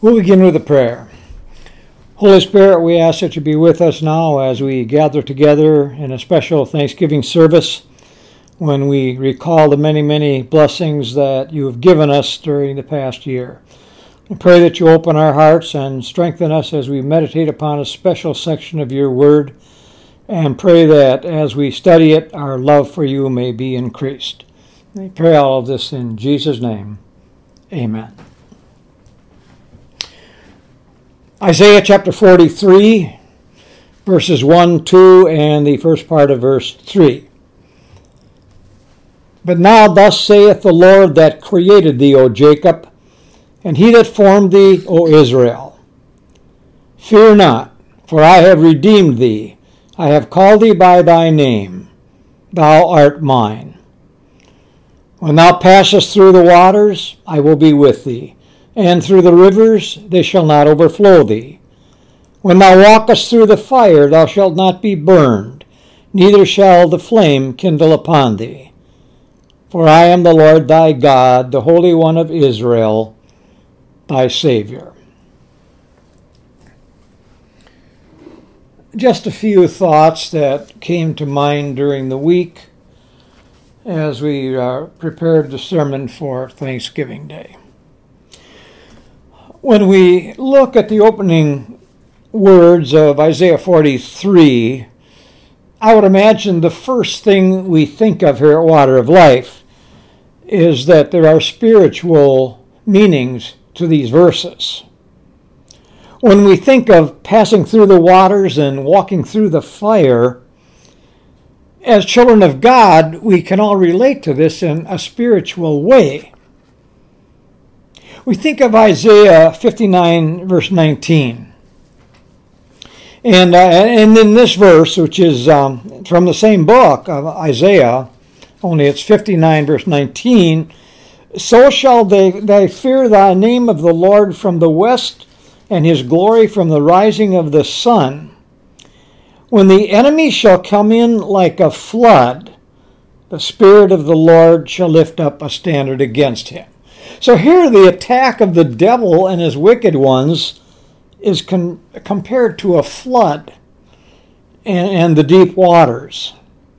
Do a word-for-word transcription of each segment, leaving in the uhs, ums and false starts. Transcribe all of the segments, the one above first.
We'll begin with a prayer. Holy Spirit, we ask that you be with us now as we gather together in a special Thanksgiving service when we recall the many, many blessings that you have given us during the past year. We pray that you open our hearts and strengthen us as we meditate upon a special section of your word, and pray that as we study it, our love for you may be increased. We pray all of this in Jesus' name. Amen. Isaiah chapter forty-three, verses one, two, and the first part of verse three. But now thus saith the Lord that created thee, O Jacob, and he that formed thee, O Israel. Fear not, for I have redeemed thee. I have called thee by thy name. Thou art mine. When thou passest through the waters, I will be with thee. And through the rivers they shall not overflow thee. When thou walkest through the fire, thou shalt not be burned, neither shall the flame kindle upon thee. For I am the Lord thy God, the Holy One of Israel, thy Savior. Just a few thoughts that came to mind during the week as we uh, prepared the sermon for Thanksgiving Day. When we look at the opening words of Isaiah forty-three, I would imagine the first thing we think of here at Water of Life is that there are spiritual meanings to these verses. When we think of passing through the waters and walking through the fire, as children of God, we can all relate to this in a spiritual way. We think of Isaiah fifty-nine, verse nineteen. And, uh, and in this verse, which is um, from the same book of Isaiah, only it's fifty-nine, verse nineteen, so shall they, they fear thy name of the Lord from the west, and his glory from the rising of the sun. When the enemy shall come in like a flood, the Spirit of the Lord shall lift up a standard against him. So here the attack of the devil and his wicked ones is con- compared to a flood and, and the deep waters.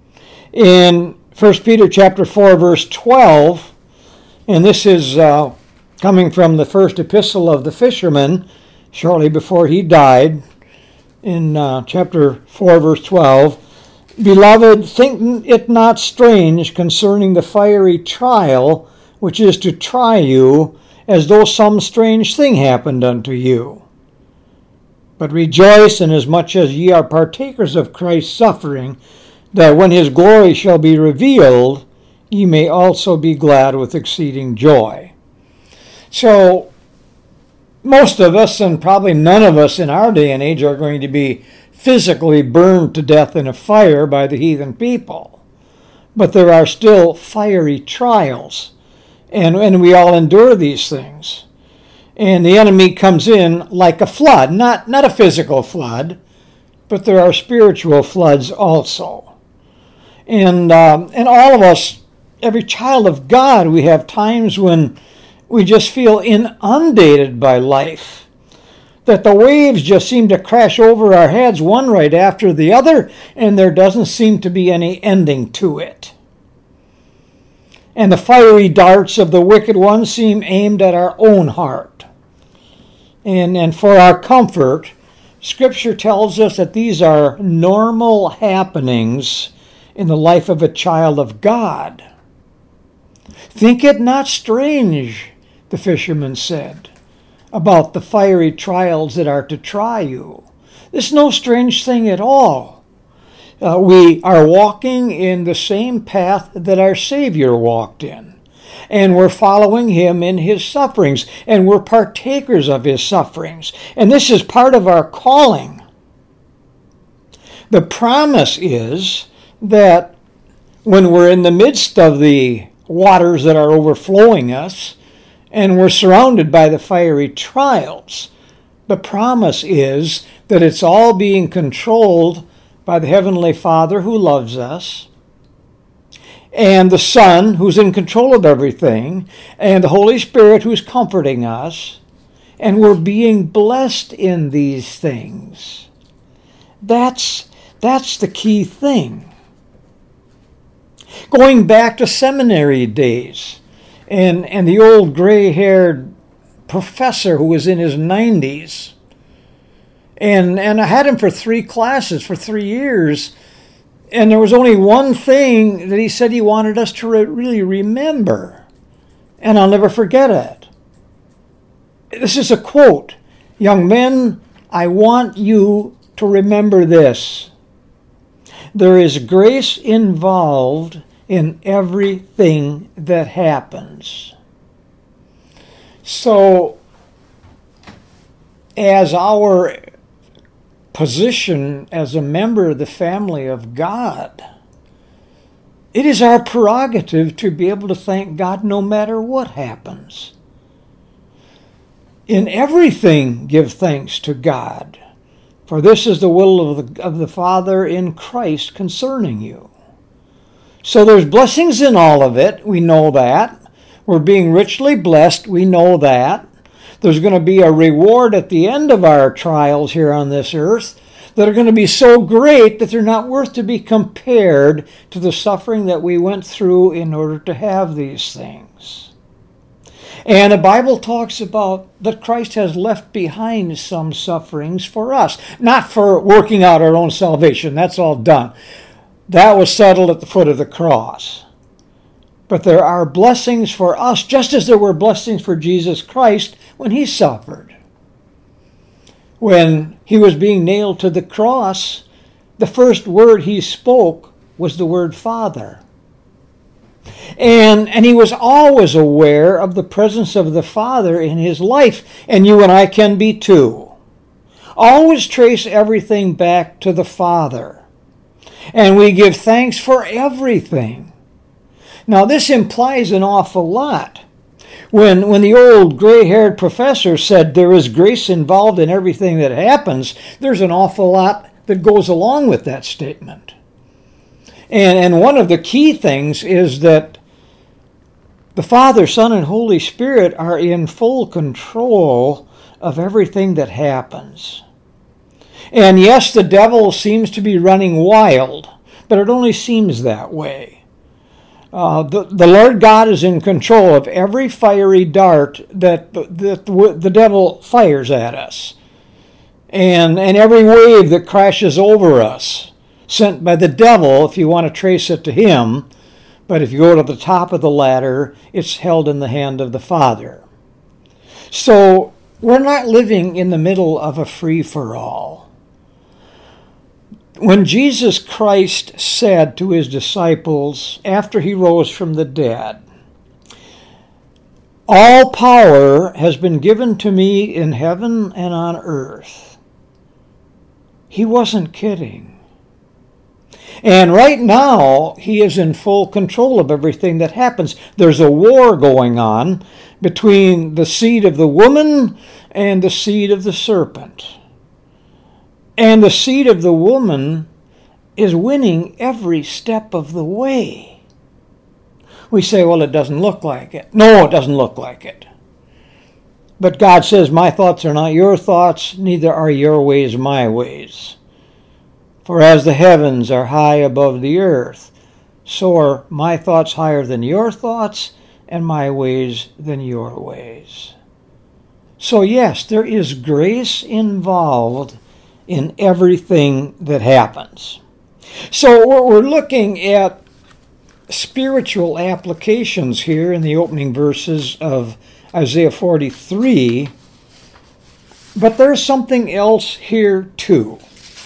In First Peter chapter four, verse twelve, and this is uh, coming from the first epistle of the fisherman, shortly before he died, in uh, chapter four, verse twelve, Beloved, think it not strange concerning the fiery trial which is to try you, as though some strange thing happened unto you. But rejoice inasmuch as ye are partakers of Christ's suffering, that when his glory shall be revealed, ye may also be glad with exceeding joy. So, most of us, and probably none of us in our day and age, are going to be physically burned to death in a fire by the heathen people. But there are still fiery trials. And, and we all endure these things. And the enemy comes in like a flood, not, not a physical flood, but there are spiritual floods also. And, um, and all of us, every child of God, we have times when we just feel inundated by life, that the waves just seem to crash over our heads one right after the other, and there doesn't seem to be any ending to it. And the fiery darts of the wicked one seem aimed at our own heart. And, and for our comfort, Scripture tells us that these are normal happenings in the life of a child of God. Think it not strange, the fisherman said, about the fiery trials that are to try you. This is no strange thing at all. Uh, we are walking in the same path that our Savior walked in. And we're following him in his sufferings. And we're partakers of his sufferings. And this is part of our calling. The promise is that when we're in the midst of the waters that are overflowing us, and we're surrounded by the fiery trials, the promise is that it's all being controlled by the Heavenly Father who loves us, and the Son who's in control of everything, and the Holy Spirit who's comforting us, And we're being blessed in these things. That's, that's the key thing. Going back to seminary days, and, and the old gray-haired professor who was in his nineties, and, and I had him for three classes for three years, and there was only one thing that he said he wanted us to re- really remember, and I'll never forget it. This is a quote. "Young men, I want you to remember this. There is grace involved in everything that happens." So, as our position as a member of the family of God, it is our prerogative to be able to thank God no matter what happens. In everything give thanks to God, for this is the will of the, of the Father in Christ concerning you. So there's blessings in all of it, we know that. We're being richly blessed, we know that. There's going to be a reward at the end of our trials here on this earth that are going to be so great that they're not worth to be compared to the suffering that we went through in order to have these things. And the Bible talks about that Christ has left behind some sufferings for us, not for working out our own salvation. That's all done. That was settled at the foot of the cross. But there are blessings for us, just as there were blessings for Jesus Christ when he suffered. When he was being nailed to the cross, the first word he spoke was the word Father. And, and he was always aware of the presence of the Father in his life, and you and I can be too. Always trace everything back to the Father. And we give thanks for everything. Now this implies an awful lot. When, when the old gray-haired professor said there is grace involved in everything that happens, there's an awful lot that goes along with that statement. And, and one of the key things is that the Father, Son, and Holy Spirit are in full control of everything that happens. And yes, the devil seems to be running wild, but it only seems that way. Uh, the, the Lord God is in control of every fiery dart that, that the, the devil fires at us. And, and every wave that crashes over us, sent by the devil, if you want to trace it to him. But if you go to the top of the ladder, it's held in the hand of the Father. So we're not living in the middle of a free-for-all. When Jesus Christ said to his disciples after he rose from the dead, "All power has been given to me in heaven and on earth," he wasn't kidding. And right now, he is in full control of everything that happens. There's a war going on between the seed of the woman and the seed of the serpent. And the seed of the woman is winning every step of the way. We say, well, it doesn't look like it. No, it doesn't look like it. But God says, my thoughts are not your thoughts, neither are your ways my ways. For as the heavens are high above the earth, so are my thoughts higher than your thoughts, and my ways than your ways. So yes, there is grace involved in everything that happens. So we're looking at spiritual applications here in the opening verses of Isaiah forty-three, but there's something else here too.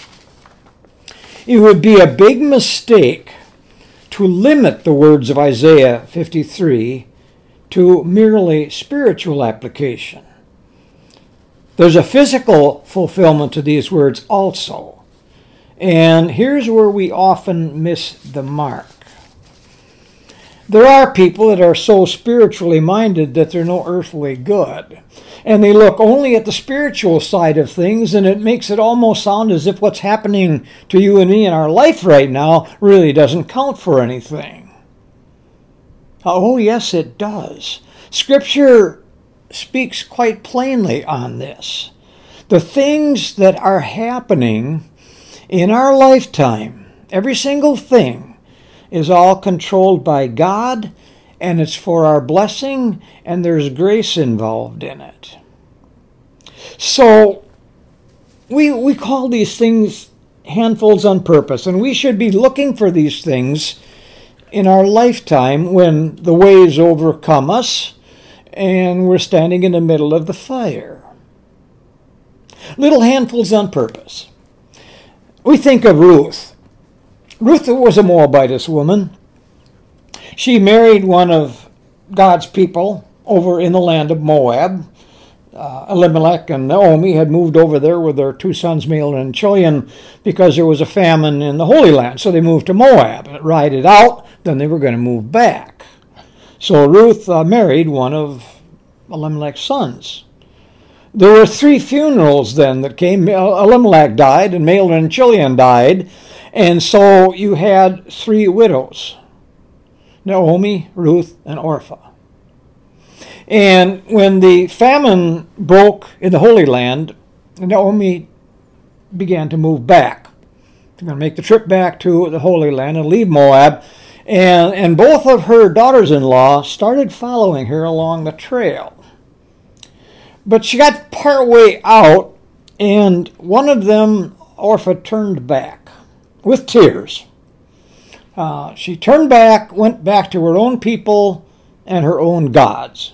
It would be a big mistake to limit the words of Isaiah fifty-three to merely spiritual application. There's a physical fulfillment to these words also. And here's where we often miss the mark. There are people that are so spiritually minded that they're no earthly good. And they look only at the spiritual side of things, and it makes it almost sound as if what's happening to you and me in our life right now really doesn't count for anything. Oh, yes, it does. Scripture speaks quite plainly on this. The things that are happening in our lifetime, every single thing, is all controlled by God, and it's for our blessing, and there's grace involved in it. So we we call these things handfuls on purpose, and we should be looking for these things in our lifetime when the waves overcome us and we're standing in the middle of the fire. Little handfuls on purpose. We think of Ruth. Ruth was a Moabitess woman. She married one of God's people over in the land of Moab. Uh, Elimelech and Naomi had moved over there with their two sons, Mahlon and Chilion, because there was a famine in the Holy Land. So they moved to Moab. It ride it out, then they were going to move back. So Ruth uh, married one of Elimelech's sons. There were three funerals then that came. Elimelech died, and Mahlon and Chilion died, and so you had three widows: Naomi, Ruth, and Orpah. And when the famine broke in the Holy Land, Naomi began to move back. She's going to make the trip back to the Holy Land and leave Moab. And, and both of her daughters-in-law started following her along the trail. But she got part way out, and one of them, Orpah, turned back with tears. Uh, she turned back, went back to her own people and her own gods.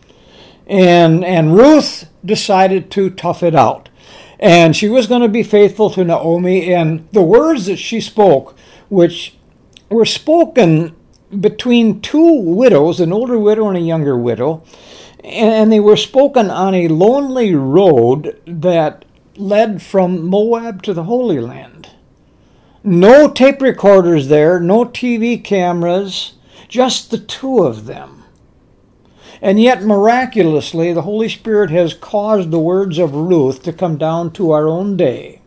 And, and Ruth decided to tough it out. And she was going to be faithful to Naomi, and the words that she spoke, which were spoken between two widows, an older widow and a younger widow, and they were spoken on a lonely road that led from Moab to the Holy Land. No tape recorders there, no T V cameras, just the two of them. And yet, miraculously, the Holy Spirit has caused the words of Ruth to come down to our own day.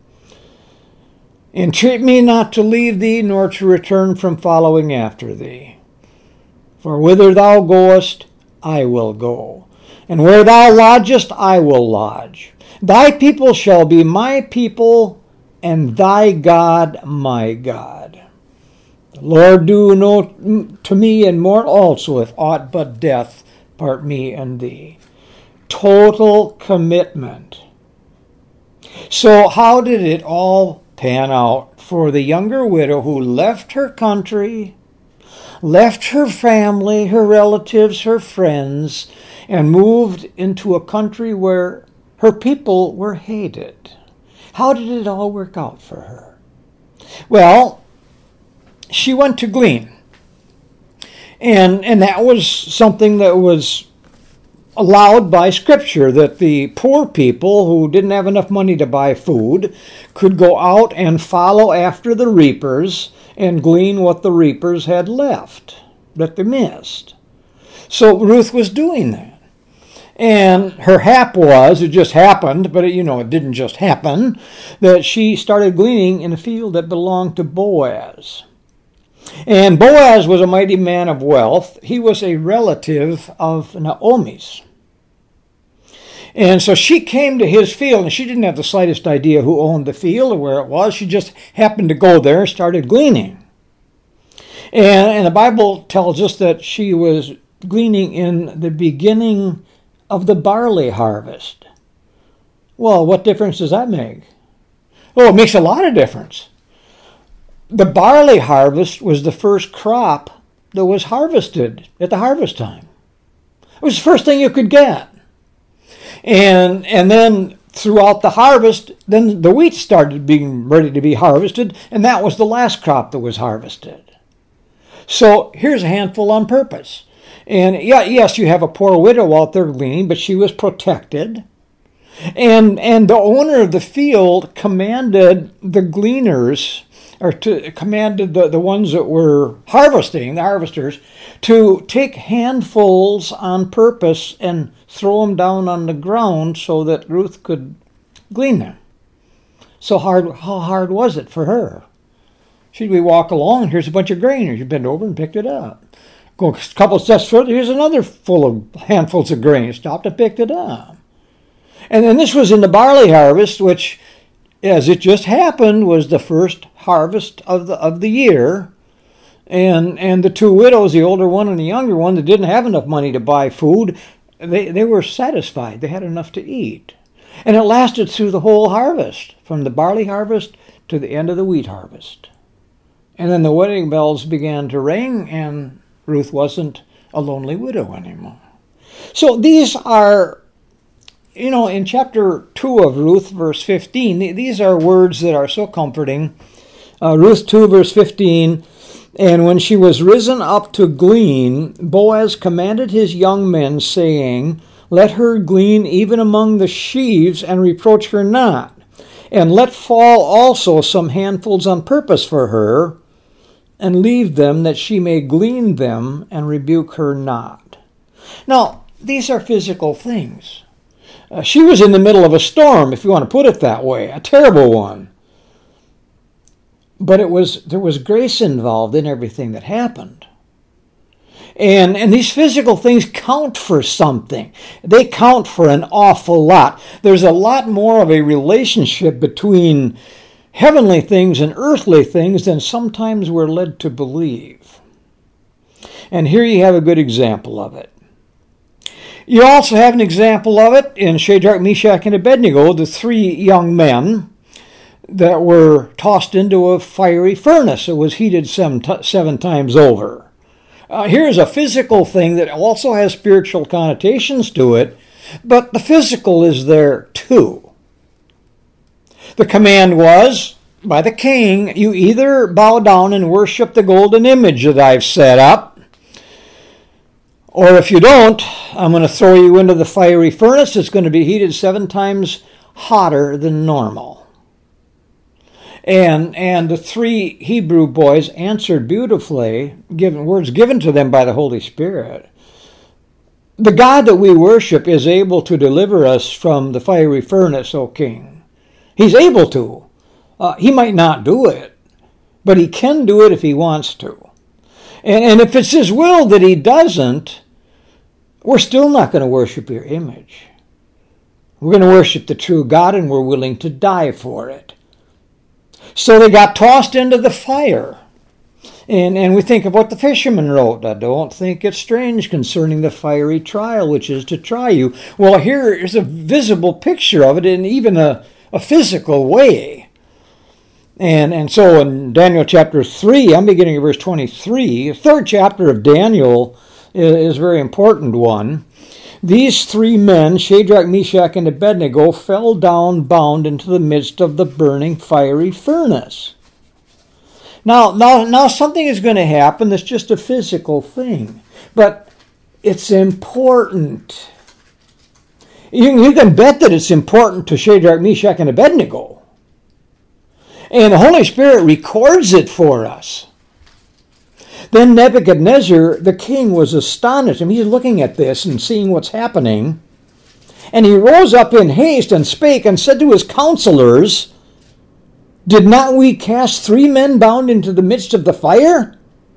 Entreat me not to leave thee, nor to return from following after thee. For whither thou goest, I will go, and where thou lodgest, I will lodge. Thy people shall be my people, and thy God my God. The Lord do no to me, and more also, if aught but death part me and thee. Total commitment. So how did it all pan out for the younger widow who left her country, left her family, her relatives, her friends, and moved into a country where her people were hated? How did it all work out for her? Well, she went to glean. And, and that was something that was allowed by Scripture, that the poor people who didn't have enough money to buy food could go out and follow after the reapers and glean what the reapers had left that they missed. So Ruth was doing that. And her hap was, it just happened, but it, you know, it didn't just happen, that she started gleaning in a field that belonged to Boaz. And Boaz was a mighty man of wealth. He was a relative of Naomi's. And so she came to his field, and she didn't have the slightest idea who owned the field or where it was. She just happened to go there and started gleaning. And, and the Bible tells us that she was gleaning in the beginning of the barley harvest. Well, what difference does that make? Oh, it makes a lot of difference. The barley harvest was the first crop that was harvested at the harvest time. It was the first thing you could get. And and then throughout the harvest, then the wheat started being ready to be harvested, and that was the last crop that was harvested. So here's a handful on purpose. And yeah, yes, you have a poor widow out there gleaning, but she was protected. And and the owner of the field commanded the gleaners, or to, commanded the, the ones that were harvesting, the harvesters, to take handfuls on purpose and throw them down on the ground so that Ruth could glean them. So hard, how hard was it for her? She'd be walk along, and here's a bunch of grain, and she'd bend over and picked it up. Go Go a couple steps further, here's another full of handfuls of grain. Stopped and picked it up. And then this was in the barley harvest, which, as it just happened, was the first harvest of the of the year. And and the two widows, the older one and the younger one, that didn't have enough money to buy food, they, they were satisfied. They had enough to eat. And it lasted through the whole harvest, from the barley harvest to the end of the wheat harvest. And then the wedding bells began to ring, and Ruth wasn't a lonely widow anymore. So these are, you know, in chapter two of Ruth, verse fifteen, these are words that are so comforting. Uh, Ruth two, verse fifteen, and when she was risen up to glean, Boaz commanded his young men, saying, let her glean even among the sheaves, and reproach her not. And let fall also some handfuls on purpose for her, and leave them that she may glean them, and rebuke her not. Now, these are physical things. Uh, she was in the middle of a storm, if you want to put it that way, a terrible one. But it was there was grace involved in everything that happened. And, and these physical things count for something. They count for an awful lot. There's a lot more of a relationship between heavenly things and earthly things than sometimes we're led to believe. And here you have a good example of it. You also have an example of it in Shadrach, Meshach, and Abednego, the three young men that were tossed into a fiery furnace that was heated seven, t- seven times over. Uh, here's a physical thing that also has spiritual connotations to it, but the physical is there too. The command was, by the king, you either bow down and worship the golden image that I've set up, or if you don't, I'm going to throw you into the fiery furnace. It's going to be heated seven times hotter than normal. And and the three Hebrew boys answered beautifully, given words given to them by the Holy Spirit. The God that we worship is able to deliver us from the fiery furnace, O king. He's able to. Uh, he might not do it, but he can do it if he wants to. And, and if it's his will that he doesn't, we're still not going to worship your image. We're going to worship the true God, and we're willing to die for it. So they got tossed into the fire. And, and we think of what the fisherman wrote. I don't think it's strange concerning the fiery trial, which is to try you. Well, here is a visible picture of it in even a, a physical way. And, and so in Daniel chapter three, I'm beginning of verse twenty-three, the third chapter of Daniel is, is a very important one. These three men, Shadrach, Meshach, and Abednego, fell down bound into the midst of the burning fiery furnace. Now, now, now something is going to happen that's just a physical thing, but it's important. You, you can bet that it's important to Shadrach, Meshach, and Abednego. And the Holy Spirit records it for us. Then Nebuchadnezzar, the king, was astonished. And he's looking at this and seeing what's happening. And he rose up in haste and spake and said to his counselors, did not we cast three men bound into the midst of the fire?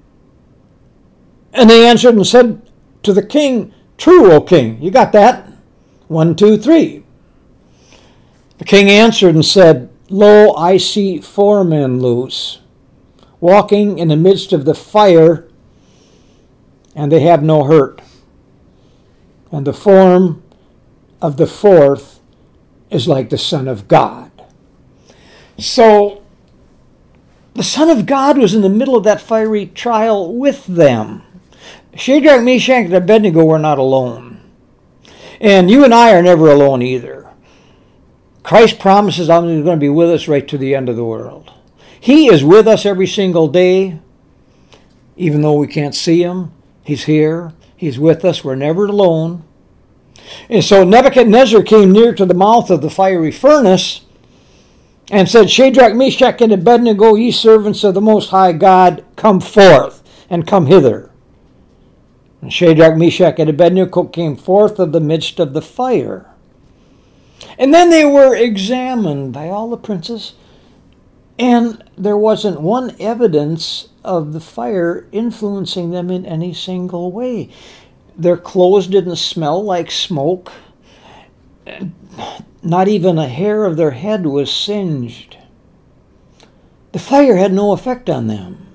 And they answered and said to the king, true, O king. You got that? One, two, three. The king answered and said, lo, I see four men loose, walking in the midst of the fire, and they have no hurt. And the form of the fourth is like the Son of God. So, the Son of God was in the middle of that fiery trial with them. Shadrach, Meshach, and Abednego were not alone. And you and I are never alone either. Christ promises I'm going to be with us right to the end of the world. He is with us every single day, even though we can't see him. He's here. He's with us. We're never alone. And so Nebuchadnezzar came near to the mouth of the fiery furnace and said, Shadrach, Meshach, and Abednego, ye servants of the Most High God, come forth and come hither. And Shadrach, Meshach, and Abednego came forth of the midst of the fire. And then they were examined by all the princes, and there wasn't one evidence of the fire influencing them in any single way. Their clothes didn't smell like smoke. Not even a hair of their head was singed. The fire had no effect on them.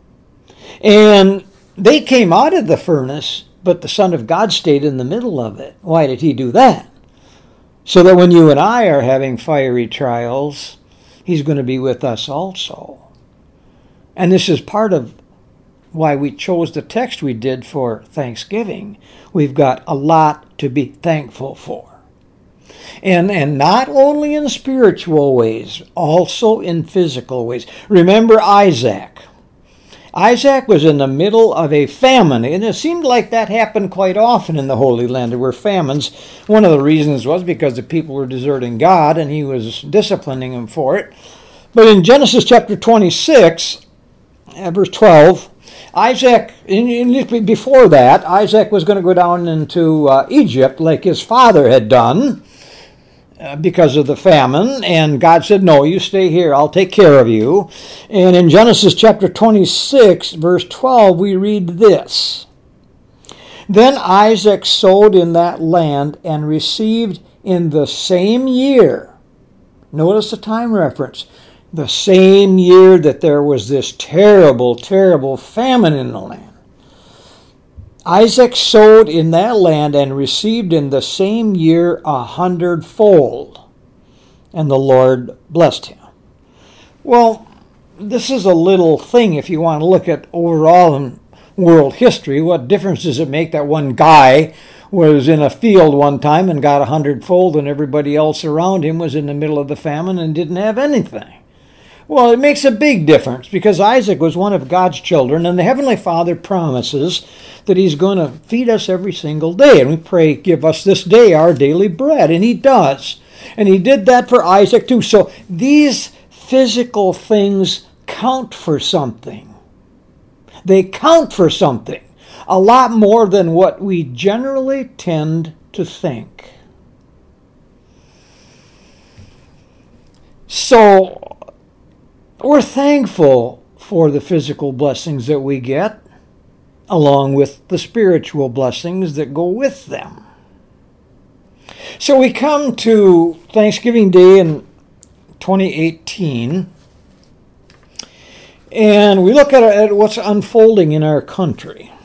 And they came out of the furnace, but the Son of God stayed in the middle of it. Why did he do that? So that when you and I are having fiery trials, he's going to be with us also. And this is part of why we chose the text we did for Thanksgiving. We've got a lot to be thankful for. And, and not only in spiritual ways, also in physical ways. Remember Isaac. Isaac was in the middle of a famine, and it seemed like that happened quite often in the Holy Land. There were famines. One of the reasons was because the people were deserting God, and he was disciplining them for it. But in Genesis chapter twenty-six, verse twelve, Isaac, in, in, before that, Isaac was going to go down into uh, Egypt like his father had done uh, because of the famine. And God said, no, you stay here. I'll take care of you. And in Genesis chapter twenty-six, verse twelve, we read this. Then Isaac sowed in that land and received in the same year. Notice the time reference. The same year that there was this terrible, terrible famine in the land. Isaac sowed in that land and received in the same year a hundredfold. And the Lord blessed him. Well, this is a little thing if you want to look at overall in world history. What difference does it make that one guy was in a field one time and got a hundredfold and everybody else around him was in the middle of the famine and didn't have anything? Well, it makes a big difference because Isaac was one of God's children, and the Heavenly Father promises that he's going to feed us every single day. And we pray, give us this day our daily bread. And he does. And he did that for Isaac too. So these physical things count for something. They count for something. A lot more than what we generally tend to think. So we're thankful for the physical blessings that we get, along with the spiritual blessings that go with them. So we come to Thanksgiving Day in twenty eighteen, and we look at, at what's unfolding in our country.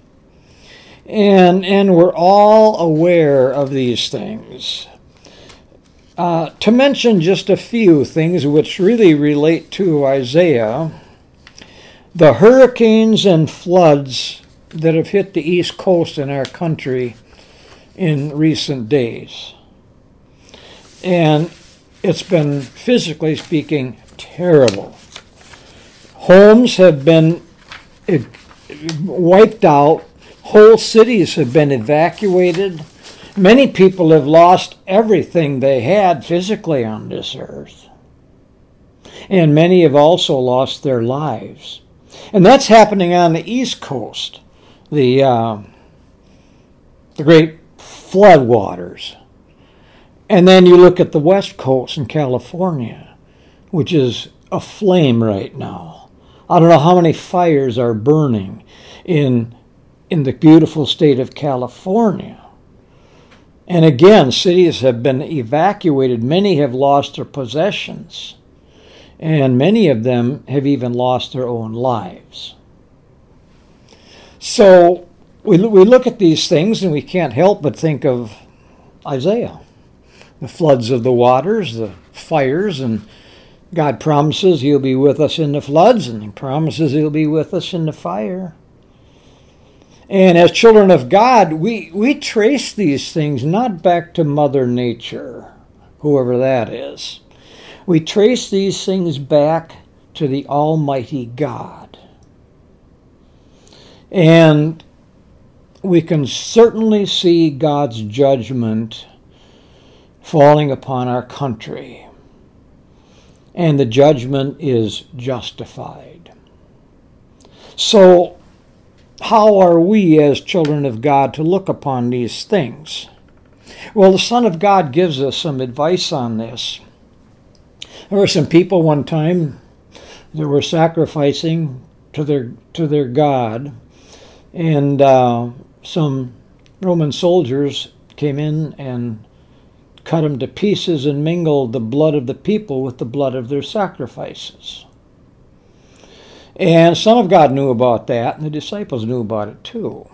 And, and we're all aware of these things. Uh, to mention just a few things which really relate to Isaiah, the hurricanes and floods that have hit the East Coast in our country in recent days. And it's been, physically speaking, terrible. Homes have been wiped out. Whole cities have been evacuated. Many people have lost everything they had physically on this earth. And many have also lost their lives. And that's happening on the East Coast. The, uh, the great flood waters. And then you look at the West Coast in California, which is aflame right now. I don't know how many fires are burning in, in the beautiful state of California. And again, cities have been evacuated. Many have lost their possessions. And many of them have even lost their own lives. So we, we look at these things and we can't help but think of Isaiah. The floods of the waters, the fires, and God promises he'll be with us in the floods, and he promises he'll be with us in the fire. And as children of God, we, we trace these things not back to Mother Nature, whoever that is. We trace these things back to the Almighty God. And we can certainly see God's judgment falling upon our country. And the judgment is justified. So, how are we as children of God to look upon these things? Well, the Son of God gives us some advice on this. There were some people one time that were sacrificing to their to their god, and uh, some Roman soldiers came in and cut them to pieces and mingled the blood of the people with the blood of their sacrifices. And Son of God knew about that, and the disciples knew about it too.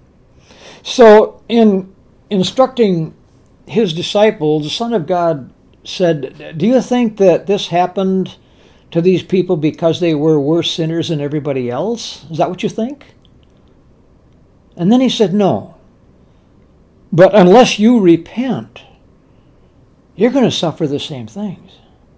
So in instructing his disciples, the Son of God said, do you think that this happened to these people because they were worse sinners than everybody else? Is that what you think? And then he said, no. But unless you repent, you're going to suffer the same things.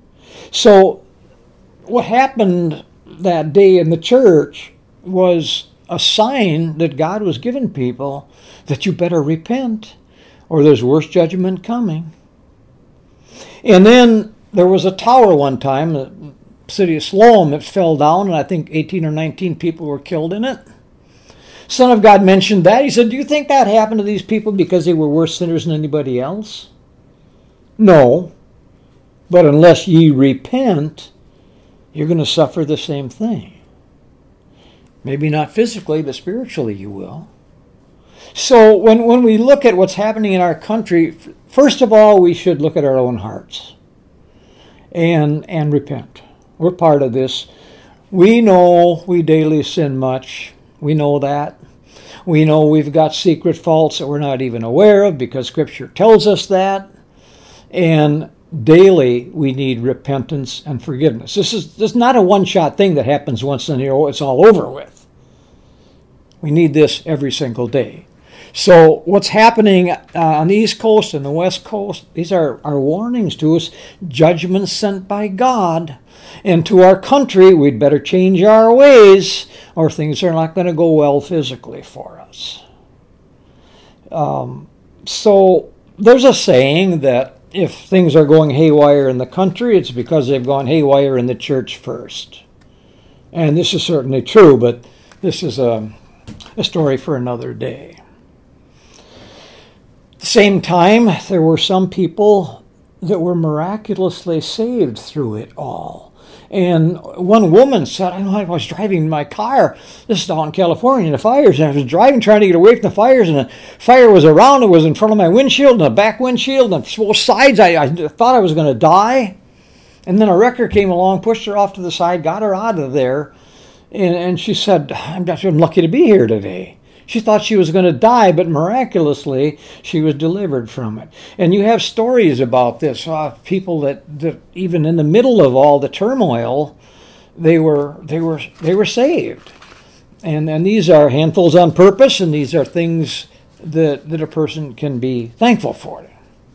So what happened that day in the church was a sign that God was giving people that you better repent or there's worse judgment coming. And then there was a tower one time, the city of Siloam, that fell down, and I think eighteen or nineteen people were killed in it. Son of God mentioned that. He said, do you think that happened to these people because they were worse sinners than anybody else? No. But unless ye repent, you're going to suffer the same thing. Maybe not physically, but spiritually you will. So when, when we look at what's happening in our country, first of all, we should look at our own hearts and, and repent. We're part of this. We know we daily sin much. We know that. We know we've got secret faults that we're not even aware of because Scripture tells us that. And daily we need repentance and forgiveness. This is, this is not a one-shot thing that happens once and it's all over with. We need this every single day. So what's happening uh, on the East Coast and the West Coast, these are, are warnings to us, judgments sent by God. And to our country, we'd better change our ways or things are not going to go well physically for us. Um, so there's a saying that if things are going haywire in the country, it's because they've gone haywire in the church first. And this is certainly true, but this is a, a story for another day. At the same time, there were some people that were miraculously saved through it all. And one woman said, I know I was driving my car, this is down in California, the fires, and I was driving, trying to get away from the fires, and the fire was around, it was in front of my windshield, and the back windshield, and both sides, I, I thought I was going to die. And then a wrecker came along, pushed her off to the side, got her out of there, and, and she said, I'm, I'm lucky to be here today. She thought she was going to die, but miraculously, she was delivered from it. And you have stories about this, uh, people that, that even in the middle of all the turmoil, they were they were they were saved. And and these are handfuls on purpose, and these are things that that a person can be thankful for.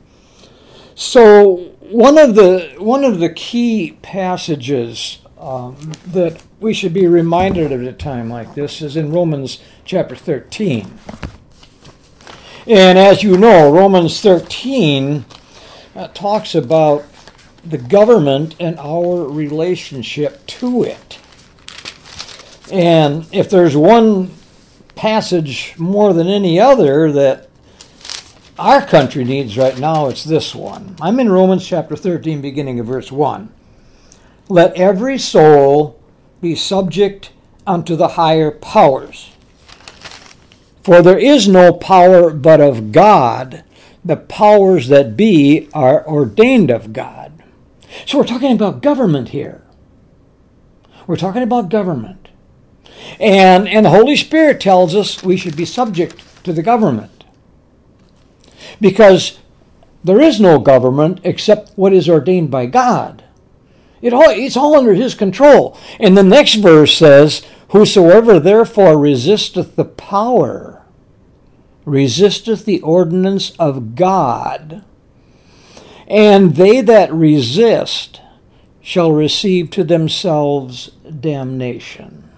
So one of the one of the key passages um, that we should be reminded of at a time like this is in Romans chapter thirteen. And as you know, Romans thirteen uh, talks about the government and our relationship to it. And if there's one passage more than any other that our country needs right now, it's this one. I'm in Romans chapter thirteen, beginning of verse one. Let every soul be subject unto the higher powers. For there is no power but of God. The powers that be are ordained of God. So we're talking about government here. We're talking about government. And, and the Holy Spirit tells us we should be subject to the government. Because there is no government except what is ordained by God. It all, it's all under His control. And the next verse says, whosoever therefore resisteth the power, resisteth the ordinance of God, and they that resist shall receive to themselves damnation.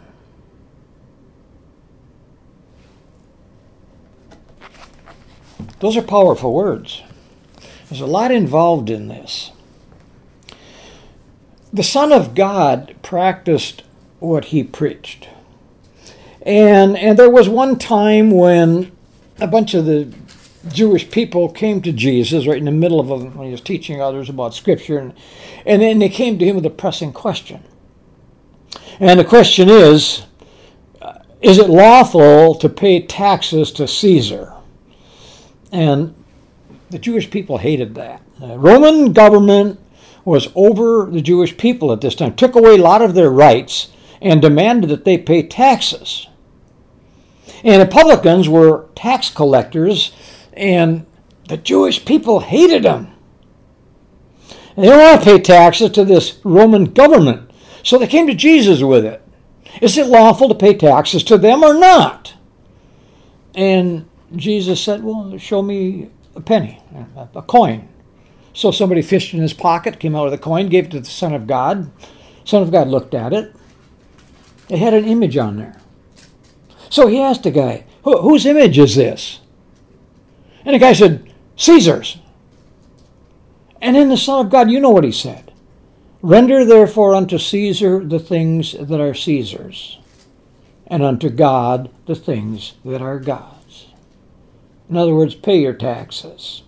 Those are powerful words. There's a lot involved in this. The Son of God practiced what He preached. And, and there was one time when a bunch of the Jewish people came to Jesus right in the middle of him when He was teaching others about Scripture. And, and then they came to Him with a pressing question. And the question is, is it lawful to pay taxes to Caesar? And the Jewish people hated that. The Roman government was over the Jewish people at this time, took away a lot of their rights, and demanded that they pay taxes. And the publicans were tax collectors, and the Jewish people hated them. And they don't want to pay taxes to this Roman government. So they came to Jesus with it. Is it lawful to pay taxes to them or not? And Jesus said, well, show me a penny, a coin. So somebody fished in his pocket, came out with a coin, gave it to the Son of God. Son of God looked at it. It had an image on there. So he asked the guy, whose image is this? And the guy said, Caesar's. And then the Son of God, you know what he said. Render therefore unto Caesar the things that are Caesar's, and unto God the things that are God's. In other words, pay your taxes.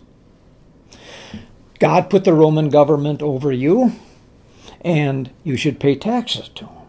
God put the Roman government over you, and you should pay taxes to him.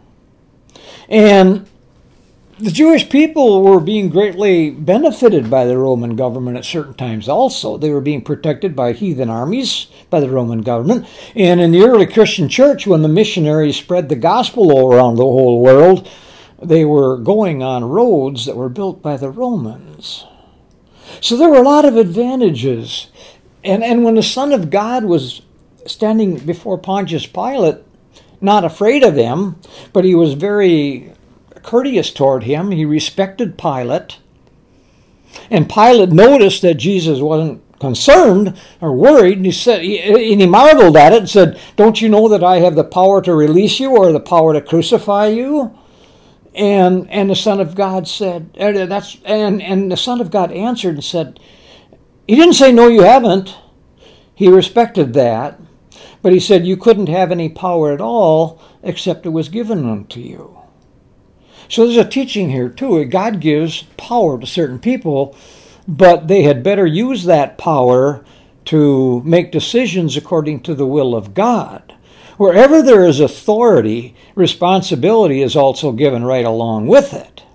And the Jewish people were being greatly benefited by the Roman government at certain times also. They were being protected by heathen armies, by the Roman government. And in the early Christian church, when the missionaries spread the gospel all around the whole world, they were going on roads that were built by the Romans. So there were a lot of advantages. And, and when the Son of God was standing before Pontius Pilate, not afraid of him, but he was very courteous toward him. He respected Pilate. And Pilate noticed that Jesus wasn't concerned or worried, and he said, and he marveled at it and said, don't you know that I have the power to release you or the power to crucify you? And and the Son of God said, that's and, and the Son of God answered and said, he didn't say, no, you haven't. He respected that. But he said, you couldn't have any power at all except it was given unto you. So there's a teaching here, too. God gives power to certain people, but they had better use that power to make decisions according to the will of God. Wherever there is authority, responsibility is also given right along with it.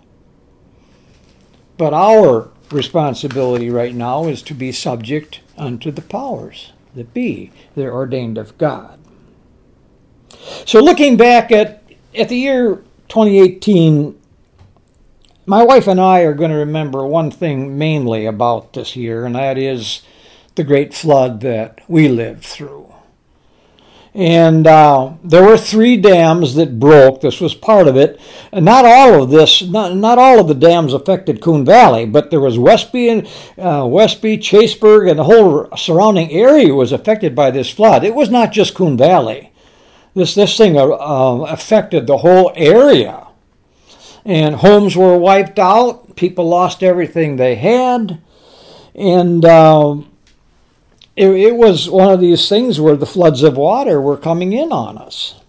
But our responsibility right now is to be subject unto the powers that be. They're ordained of God. So looking back at, at the year twenty eighteen, my wife and I are going to remember one thing mainly about this year, and that is the great flood that we lived through. And uh, there were three dams that broke. This was part of it. And not all of this, not, not all of the dams affected Coon Valley, but there was Westby, and, uh, Westby, Chaseburg, and the whole surrounding area was affected by this flood. It was not just Coon Valley. This, this thing uh, affected the whole area. And homes were wiped out. People lost everything they had. And uh, it, it was one of these things where the floods of water were coming in on us.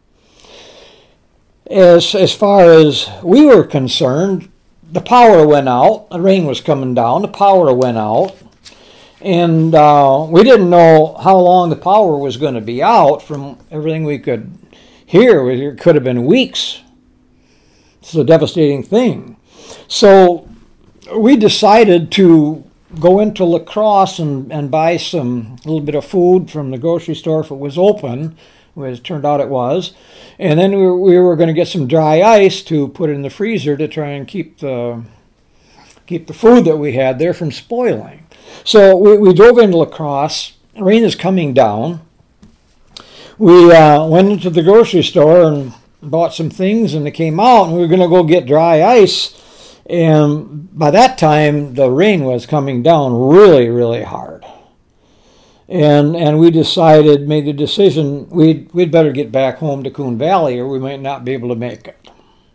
As, as far as we were concerned, the power went out. The rain was coming down. The power went out. And uh, we didn't know how long the power was going to be out. From everything we could hear, it could have been weeks. It's a devastating thing. So we decided to go into La Crosse and, and buy some a little bit of food from the grocery store if it was open, as it turned out it was. And then we were, we were going to get some dry ice to put in the freezer to try and keep the keep the food that we had there from spoiling. So we, we drove into La Crosse. Rain is coming down. We uh, went into the grocery store and bought some things, and they came out, and we were going to go get dry ice. And by that time, the rain was coming down really, really hard. And and we decided, made the decision, we'd, we'd better get back home to Coon Valley, or we might not be able to make it.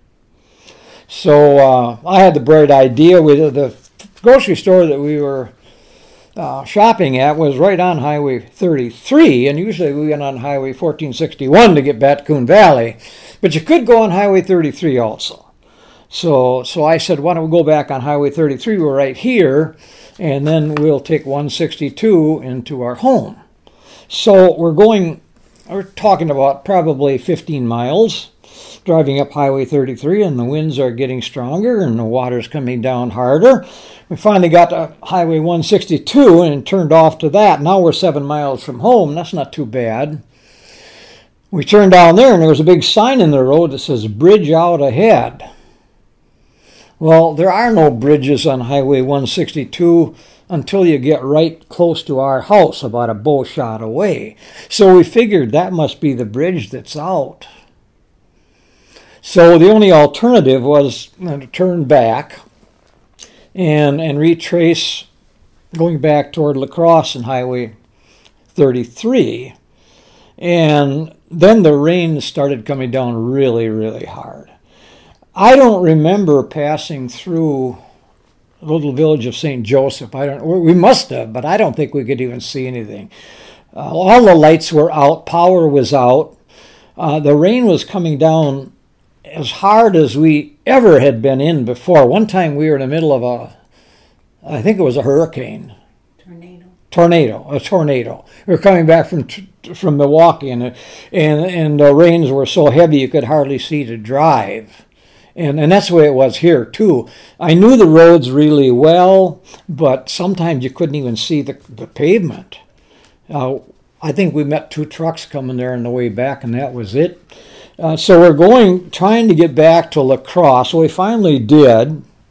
So uh, I had the bright idea. With the grocery store that we were Uh, shopping at was right on Highway thirty-three, and usually we went on Highway fourteen sixty-one to get back to Coon Valley, but you could go on Highway thirty-three also. So so I said, why don't we go back on Highway thirty-three? We're right here, and then we'll take one sixty-two into our home. So we're going, we're talking about probably fifteen miles, driving up Highway thirty-three, and the winds are getting stronger, and the water's coming down harder. We finally got to Highway one sixty-two and turned off to that. Now we're seven miles from home. That's not too bad. We turned down there, and there was a big sign in the road that says, "Bridge out ahead." Well, there are no bridges on Highway one sixty-two until you get right close to our house, about a bow shot away. So we figured that must be the bridge that's out. So the only alternative was to turn back and and retrace going back toward La Crosse and Highway thirty-three. And then the rain started coming down really, really hard. I don't remember passing through the little village of Saint Joseph. I don't. We must have, but I don't think we could even see anything. Uh, all the lights were out. Power was out. Uh, the rain was coming down as hard as we ever had been in before. One time we were in the middle of a, I think it was a hurricane. Tornado. Tornado. A tornado. We were coming back from from Milwaukee, and and and the rains were so heavy you could hardly see to drive. And and that's the way it was here, too. I knew the roads really well, but sometimes you couldn't even see the, the pavement. Uh, I think we met two trucks coming there on the way back, and that was it. Uh, so we're going, trying to get back to La Crosse. So we finally did.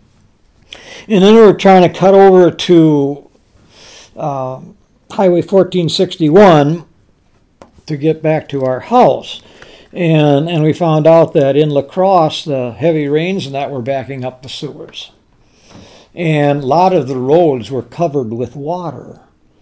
And then we were trying to cut over to uh, Highway fourteen sixty-one to get back to our house. And and we found out that in La Crosse, the heavy rains and that were backing up the sewers. And a lot of the roads were covered with water.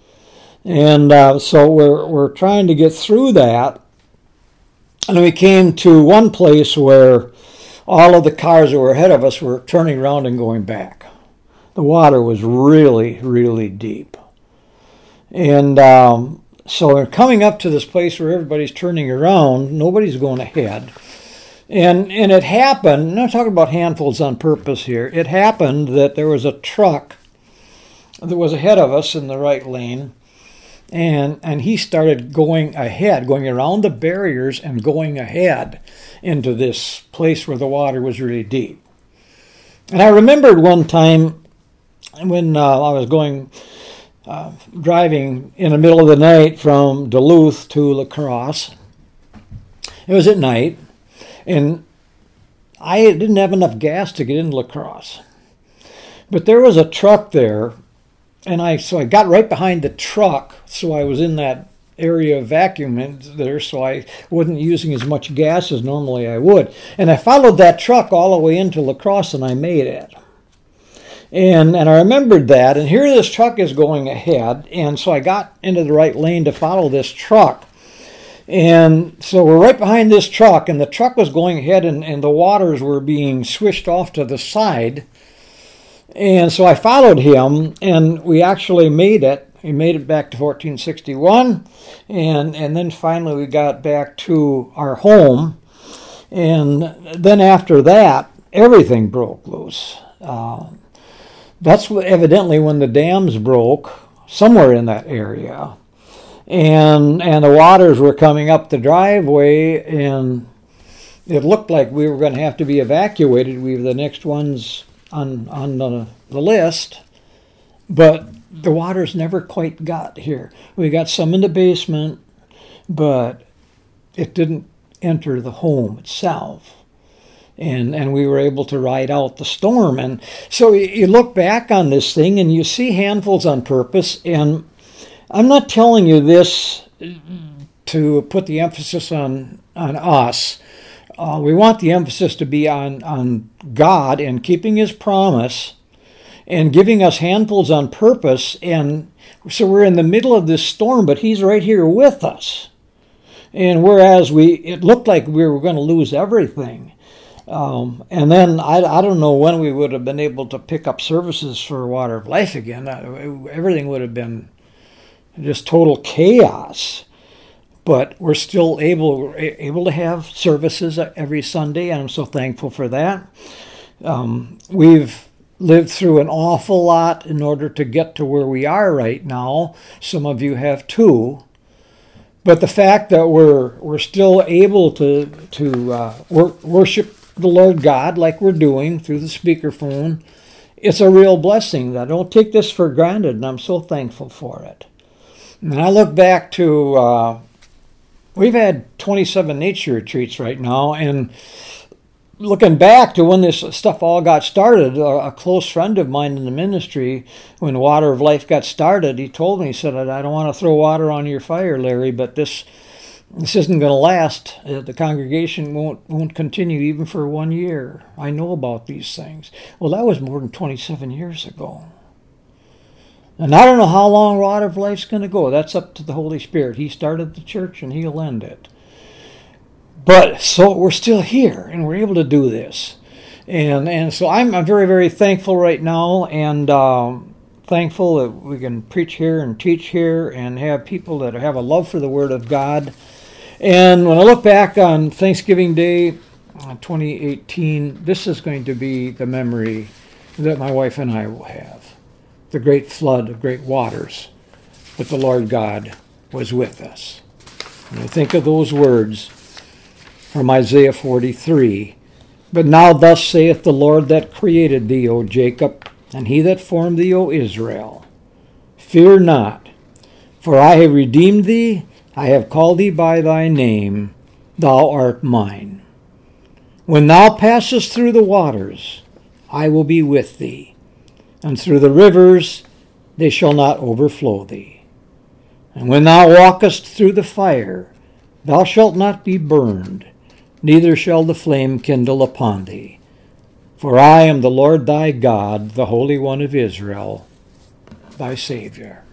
And uh, so we're, we're trying to get through that. And we came to one place where all of the cars that were ahead of us were turning around and going back. The water was really, really deep. And um, so we're coming up to this place where everybody's turning around. Nobody's going ahead. And and it happened, I'm not talking about handfuls on purpose here. It happened that there was a truck that was ahead of us in the right lane. And and he started going ahead, going around the barriers and going ahead into this place where the water was really deep. And I remembered one time when uh, I was going... Uh, driving in the middle of the night from Duluth to La Crosse. It was at night, and I didn't have enough gas to get into La Crosse. But there was a truck there, and I so I got right behind the truck, so I was in that area of vacuum there, so I wasn't using as much gas as normally I would. And I followed that truck all the way into La Crosse, and I made it. And and I remembered that, and here this truck is going ahead, and so I got into the right lane to follow this truck. And so we're right behind this truck, and the truck was going ahead, and, and the waters were being swished off to the side. And so I followed him, and we actually made it. We made it back to fourteen sixty-one, and, and then finally we got back to our home. And then after that, everything broke loose. Uh, That's evidently when the dams broke, somewhere in that area. And and the waters were coming up the driveway, and it looked like we were going to have to be evacuated. We were the next ones on, on the, the list. But the waters never quite got here. We got some in the basement, but it didn't enter the home itself. And and we were able to ride out the storm. And so you look back on this thing and you see handfuls on purpose. And I'm not telling you this to put the emphasis on, on us. Uh, we want the emphasis to be on, on God and keeping His promise and giving us handfuls on purpose. And so we're in the middle of this storm, but He's right here with us. And whereas we it looked like we were going to lose everything. Um, and then I, I don't know when we would have been able to pick up services for Water of Life again. Uh, everything would have been just total chaos. But we're still able able to have services every Sunday, and I'm so thankful for that. Um, we've lived through an awful lot in order to get to where we are right now. Some of you have too. But the fact that we're we're still able to to uh, wor- worship the Lord God like we're doing through the speakerphone, it's a real blessing. I don't take this for granted, and I'm so thankful for it. And I look back to, uh, we've had twenty-seven nature retreats right now, and looking back to when this stuff all got started, a, a close friend of mine in the ministry, when Water of Life got started, he told me, he said, I don't want to throw water on your fire, Larry, but this this isn't going to last. The congregation won't won't continue even for one year. I know about these things. Well, that was more than twenty-seven years ago. And I don't know how long Water of Life's going to go. That's up to the Holy Spirit. He started the church and he'll end it. But so we're still here and we're able to do this. And and so I'm, I'm very, very thankful right now, and um, thankful that we can preach here and teach here and have people that have a love for the Word of God. And when I look back on Thanksgiving Day uh, twenty eighteen, this is going to be the memory that my wife and I will have. The great flood of great waters, but the Lord God was with us. And I think of those words from Isaiah forty-three. But now thus saith the Lord that created thee, O Jacob, and he that formed thee, O Israel. Fear not, for I have redeemed thee, I have called thee by thy name, thou art mine. When thou passest through the waters, I will be with thee, and through the rivers, they shall not overflow thee. And when thou walkest through the fire, thou shalt not be burned, neither shall the flame kindle upon thee. For I am the Lord thy God, the Holy One of Israel, thy Savior.